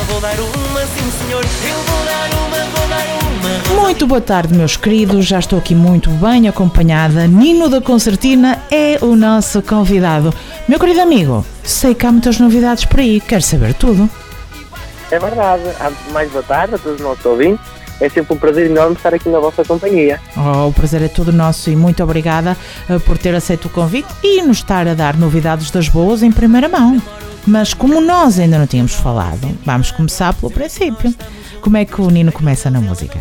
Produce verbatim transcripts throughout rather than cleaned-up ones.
vou dar uma, sim senhor. Eu vou dar uma, vou dar uma. Muito boa tarde, meus queridos, já estou aqui muito bem acompanhada. Nino da Concertina é o nosso convidado. Meu querido amigo, sei que há muitas novidades por aí, quero saber tudo. É verdade, antes de mais boa tarde a todos os nossos ouvintes, é sempre um prazer enorme estar aqui na vossa companhia. Oh, o prazer é todo nosso e muito obrigada uh, por ter aceito o convite e nos estar a dar novidades das boas em primeira mão. Mas como nós ainda não tínhamos falado, vamos começar pelo princípio. Como é que o Nino começa na música?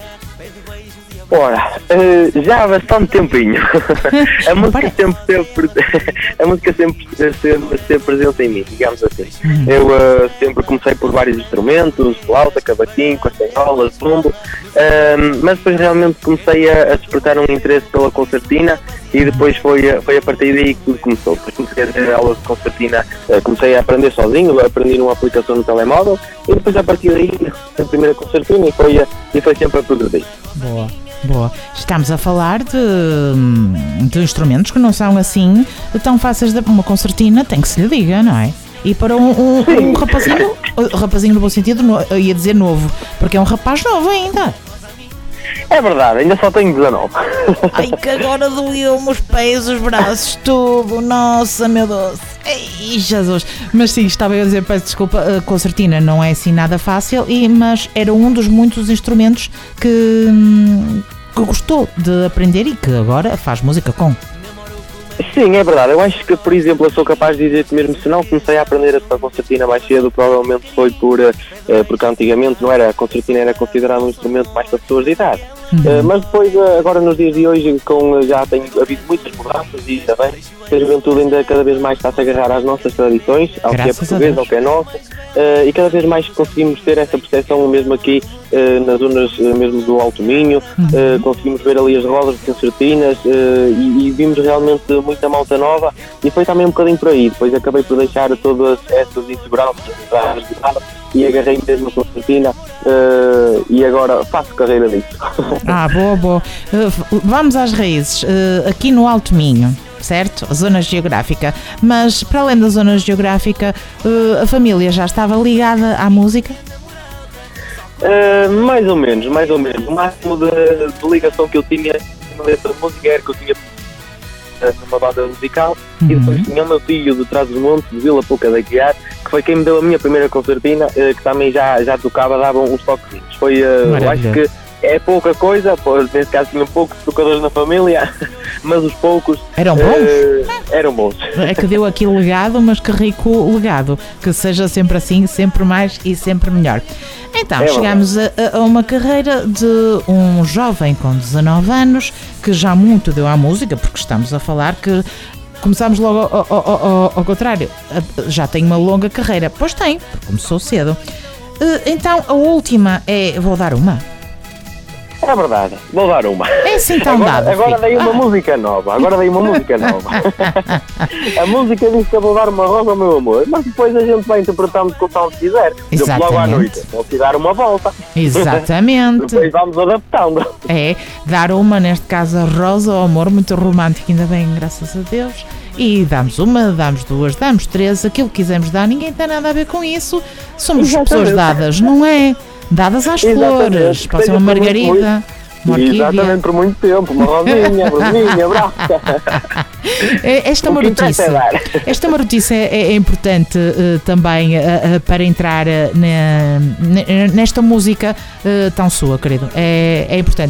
Ora, uh, já há bastante tempinho. a, música sempre teve, a música sempre sempre teve presente em mim, digamos assim. Uhum. Eu uh, sempre comecei por vários instrumentos, flauta, cavaquinho, castanholas, bumbo, uh, mas depois realmente comecei a, a despertar um interesse pela concertina e depois foi, foi a partir daí que tudo começou. Depois comecei a ter aulas de concertina, uh, comecei a aprender sozinho, aprendi numa aplicação no telemóvel e depois a partir daí a primeira concertina e foi, e foi sempre a progredir. Boa. Boa. Estamos a falar de, de instrumentos que não são assim tão fáceis de... Uma concertina tem que se lhe diga, não é? E para um, um, um rapazinho, rapazinho no bom sentido, no, eu ia dizer novo, porque é um rapaz novo ainda. É verdade, ainda só tenho dezanove. Ai, que agora doeu-me os pés, os braços, tudo. Nossa, meu Deus. Ei, Jesus. Mas sim, estava eu a dizer, peço desculpa, a concertina não é assim nada fácil, e, mas era um dos muitos instrumentos que, que gostou de aprender e que agora faz música com. Sim, é verdade. Eu acho que, por exemplo, eu sou capaz de dizer que mesmo se não comecei a aprender a tocar concertina mais cedo, provavelmente foi por, uh, porque antigamente não era, a concertina era considerada um instrumento mais para pessoas de idade. Uhum. Uh, mas depois, uh, agora nos dias de hoje, com, já tem havido muitas mudanças e ainda bem, que a juventude ainda cada vez mais está-se a agarrar às nossas tradições, ao Graças que é português, ao que é nosso, uh, e cada vez mais conseguimos ter essa percepção mesmo aqui uh, nas zonas uh, mesmo do Alto Minho, uhum. uh, conseguimos ver ali as rodas de concertinas uh, e, e vimos realmente muita malta nova e foi também um bocadinho por aí. Depois acabei por deixar todas essas inseguranças e agarrei mesmo a concertina uh, e agora faço carreira disso. Ah, boa, boa. Uh, vamos às raízes. Uh, aqui no Alto Minho, certo? A zona geográfica. Mas para além da zona geográfica, uh, a família já estava ligada à música? Uh, mais ou menos, mais ou menos. O máximo de, de ligação que eu tinha na letra de música era que eu tinha numa banda musical, uhum. E depois tinha o meu tio de Trás-os-Montes, de Vila Pouca da Guiar, que foi quem me deu a minha primeira concertina, que também já, já tocava, dava uns toquezinhos. Foi, eu acho que é pouca coisa, pois nesse caso tinha poucos tocadores na família, mas os poucos eram bons. Uh, eram bons. É que deu aqui legado, mas que rico legado, que seja sempre assim, sempre mais e sempre melhor. Então, é chegamos a, a uma carreira de um jovem com dezanove anos que já muito deu à música, porque estamos a falar que começámos logo ao, ao, ao, ao contrário, já tem uma longa carreira. Pois tem, porque começou cedo. Então, a última é, vou dar uma. É verdade, vou dar uma. É assim tão agora, dado. Agora dei uma ah. música nova, agora dei uma música nova. A música diz que eu vou dar uma rosa ao meu amor, mas depois a gente vai interpretando conforme quiser. Exatamente. Eu logo à noite vou te dar uma volta. Exatamente. Depois vamos adaptando. É, dar uma, neste caso a rosa ao amor, muito romântico, ainda bem, graças a Deus. E damos uma, damos duas, damos três, aquilo que quisermos dar, ninguém tem nada a ver com isso. Somos Exatamente. Pessoas dadas, não é? Dadas às Exatamente. Flores, pode ser uma margarida, uma orquídea. Exatamente, por muito tempo, uma rosinha, rosinha, branca. Esta marotice, esta marotice é, é importante uh, também uh, uh, para entrar uh, na, nesta música uh, tão sua, querido, é, é importante.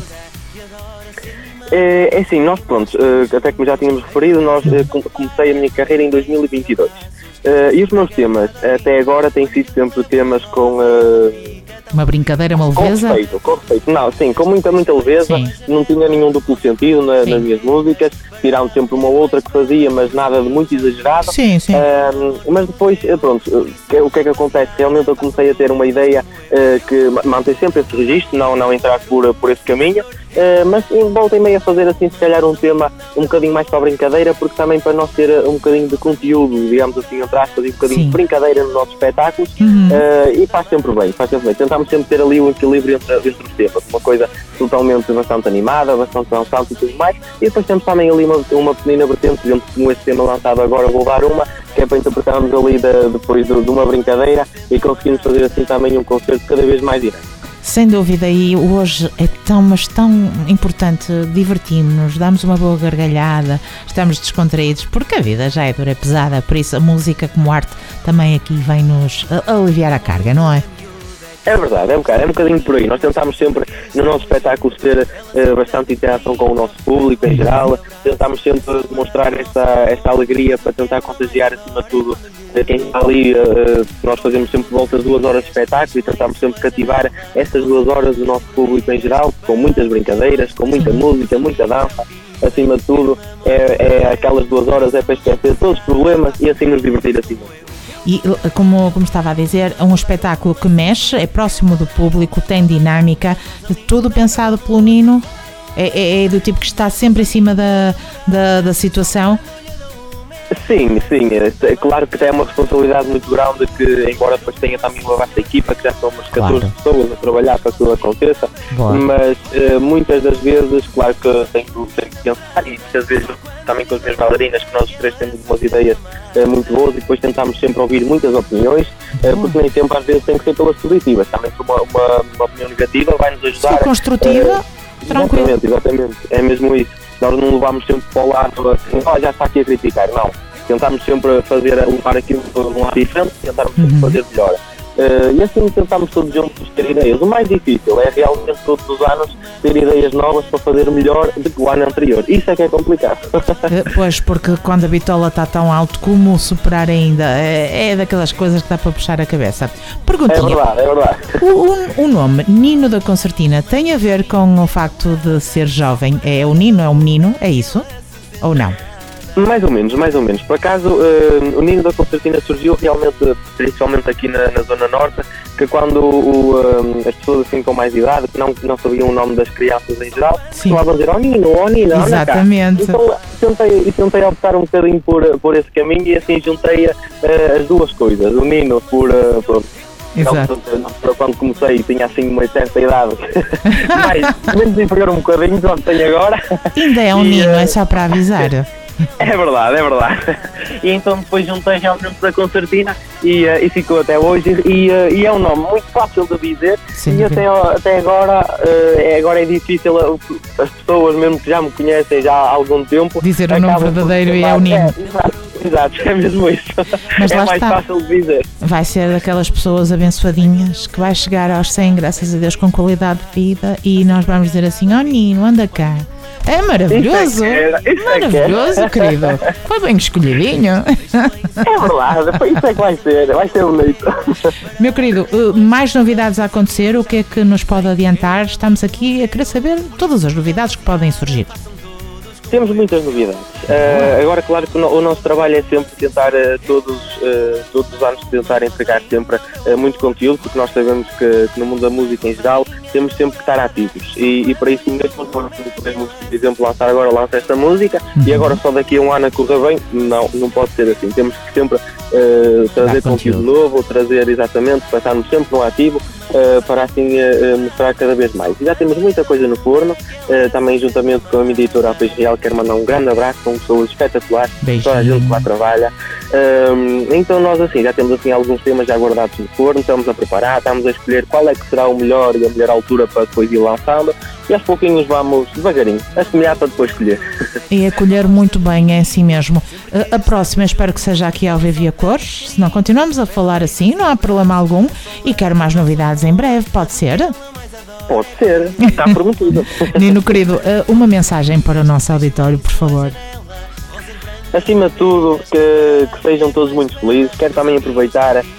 É, é assim, nós pronto, uh, até como já tínhamos referido, nós uh, comecei a minha carreira em dois mil e vinte e dois. Uh, e os meus temas, até agora, têm sido sempre temas com... Uh, Uma brincadeira, uma leveza? Com respeito, com respeito. Não, sim, com muita, muita leveza. Sim. Não tinha nenhum duplo sentido na, nas minhas músicas. Tirando sempre uma ou outra que fazia, mas nada de muito exagerado. Sim, sim. Uh, mas depois, pronto, o que é que acontece? Realmente eu comecei a ter uma ideia uh, que mantém sempre esse registro, não, não entrar por, por esse caminho. uh, mas volta e meia a fazer assim, se calhar um tema um bocadinho mais para a brincadeira, porque também para nós ter um bocadinho de conteúdo, digamos assim, entre aspas, e um bocadinho Sim. de brincadeira nos nossos espetáculos, uhum. uh, e faz sempre bem, faz sempre bem. Tentamos sempre ter ali o equilíbrio entre, entre os temas, uma coisa totalmente bastante animada, bastante dançante e tudo mais, e depois temos também ali uma, uma pequenina vertente, por exemplo, como esse tema lançado agora, vou dar uma, que é para interpretarmos ali de, depois de, de uma brincadeira e conseguimos fazer assim também um concerto cada vez mais direto. Sem dúvida, e hoje é tão, mas tão importante divertirmos-nos, damos uma boa gargalhada, estamos descontraídos, porque a vida já é dura, é pesada, por isso a música como arte também aqui vem-nos aliviar a carga, não é? É verdade, é um bocadinho, é um bocadinho por aí. Nós tentamos sempre, no nosso espetáculo, ter uh, bastante interação com o nosso público em geral. Tentamos sempre demonstrar esta, esta alegria para tentar contagiar, acima de tudo, uh, quem está ali. Uh, nós fazemos sempre volta duas horas de espetáculo e tentamos sempre cativar essas duas horas do nosso público em geral, com muitas brincadeiras, com muita música, muita dança. Acima de tudo, é, é aquelas duas horas é para esquecer todos os problemas e assim nos divertir assim. E como, como estava a dizer, é um espetáculo que mexe, é próximo do público, tem dinâmica, tudo pensado pelo Nino, é, é, é do tipo que está sempre em cima da, da, da situação. Sim, sim, é claro que tem uma responsabilidade muito grande, que embora depois tenha também uma vasta equipa, que já são umas catorze claro. pessoas a trabalhar para que tudo aconteça, Boa. mas uh, muitas das vezes, claro que tenho, tenho que pensar, e muitas vezes também com as minhas bailarinas, que nós os três temos umas ideias uh, muito boas e depois tentamos sempre ouvir muitas opiniões, uh, porque nem sempre às vezes tem que ser pelas positivas, também se uma, uma, uma opinião negativa vai-nos ajudar. Se construtiva, uh, tranquilo. Exatamente, exatamente, é mesmo isso. Nós não levamos sempre para o lado assim, oh, já está aqui a criticar, não. Tentamos sempre fazer, levar aquilo para um lado diferente, tentarmos sempre uhum. fazer melhor. Uh, e assim tentamos todos juntos ter ideias. O mais difícil é realmente todos os anos ter ideias novas para fazer melhor do que o ano anterior. Isso é que é complicado. Pois, porque quando a bitola está tão alto, como superar ainda? É, é daquelas coisas que dá para puxar a cabeça. Perguntinha. É verdade, é verdade. O, o nome Nino da Concertina tem a ver com o facto de ser jovem? É o Nino, é o menino? É isso? Ou não? Mais ou menos, mais ou menos. Por acaso, uh, o Nino da Concertina surgiu realmente, principalmente aqui na, na Zona Norte, que quando o, uh, as pessoas assim com mais idade, que não, não sabiam o nome das crianças em geral, costumavam dizer, oh Nino, oh Nino, anda Exatamente. cá. Então tentei, tentei optar um bocadinho por, por esse caminho e assim juntei uh, as duas coisas. O Nino por... Uh, por Exato. Não, quando comecei tinha assim uma certa idade, mas menos inferior um bocadinho do que tenho agora. Ainda é um e, Nino, uh, é só para avisar. É verdade, é verdade. E então depois juntei realmente da Concertina e, uh, e ficou até hoje. E, uh, e é um nome muito fácil de dizer. Sim, e até, até agora, uh, é, agora é difícil, uh, as pessoas mesmo que já me conhecem já há algum tempo dizer o nome verdadeiro e é o Nino. É, exato, exato, é mesmo isso. Mas é lá mais está. fácil de dizer. Vai ser daquelas pessoas abençoadinhas que vai chegar aos cem, graças a Deus, com qualidade de vida, e nós vamos dizer assim, ó oh, Nino, anda cá. É maravilhoso, isso é que maravilhoso, é que querido. Foi bem escolhidinho. É verdade, foi isso é que vai ser, vai ser bonito. Meu querido, mais novidades a acontecer, o que é que nos pode adiantar? Estamos aqui a querer saber todas as novidades que podem surgir. Temos muitas novidades. Uh, agora, claro que o, no, o nosso trabalho é sempre tentar, uh, todos, uh, todos os anos, tentar entregar sempre uh, muito conteúdo, porque nós sabemos que, que no mundo da música em geral temos sempre que estar ativos. E, e para isso mesmo, podemos, por exemplo, lançar agora, lança esta música, uhum. e agora só daqui a um ano a correr bem. Não, não pode ser assim. Temos que sempre uh, trazer conteúdo novo, trazer exatamente, para estarmos sempre no ativo. Uh, para assim uh, mostrar cada vez mais. E já temos muita coisa no forno, uh, também juntamente com a minha editora A Peixe Real, quero mandar um grande abraço, são pessoas espetaculares, toda a gente que lá trabalha. Uh, então nós assim, já temos assim alguns temas já guardados no forno, estamos a preparar, estamos a escolher qual é que será o melhor e a melhor altura para depois ir lançando, e aos pouquinhos vamos devagarinho, a semelhar para depois escolher. E a colher muito bem, é assim mesmo. A próxima espero que seja aqui ao vivo e a cores, se não continuamos a falar assim, não há problema algum, e quero mais novidades em breve, pode ser? Pode ser, está prometido. Nino querido, uma mensagem para o nosso auditório, por favor. Acima de tudo, que, que sejam todos muito felizes. Quero também aproveitar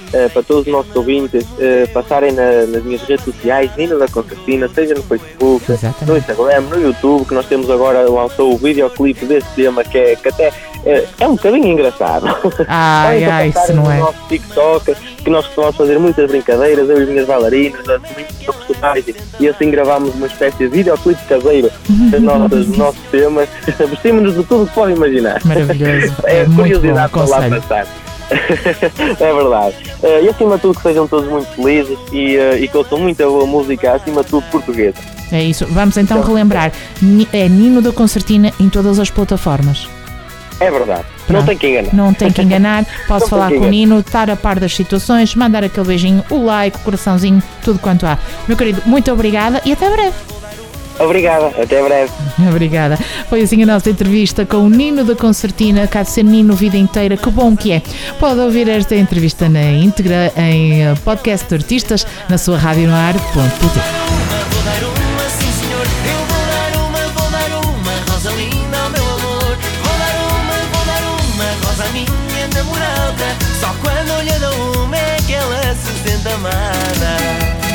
uh, para todos os nossos ouvintes uh, passarem na, nas minhas redes sociais, Nino da Concertina, seja no Facebook, Exatamente. no Instagram, no YouTube, que nós temos agora, lançou o videoclipe desse tema que, é, que até é, é um bocadinho engraçado. Ai, ai, isso não é. No nosso TikTok, que nós costumamos fazer muitas brincadeiras, eu e as minhas bailarinas, assumimos personagens e assim gravámos uma espécie de videoclipe caseiro das nossas, dos nossos temas. Vestimos-nos de tudo que podem imaginar. Maravilhoso. É, É muito curiosidade bom, para lá conselho. passar. É verdade. Uh, e acima de tudo que sejam todos muito felizes e, uh, e que ouçam muita boa música, acima de tudo portuguesa. É isso. Vamos então relembrar. Ni- É Nino da Concertina em todas as plataformas. É verdade. Pronto. Não tem que enganar. Não tem que enganar. Posso Não falar tem que com o enganar. Nino, estar a par das situações, mandar aquele beijinho, o like, o coraçãozinho, tudo quanto há. Meu querido, muito obrigada e até breve. Obrigada. Até breve. Obrigada. Foi assim a nossa entrevista com o Nino da Concertina, cá de ser Nino vida inteira, que bom que é. Pode ouvir esta entrevista na íntegra em eh, podcast de artistas na sua rádio no ar ponto pt. Vou dar uma, sim senhor. Eu vou dar uma, vou dar uma rosa linda ao meu amor. Vou dar uma, vou dar uma rosa à minha namorada. Só quando eu lhe dou uma é que ela se sente amada.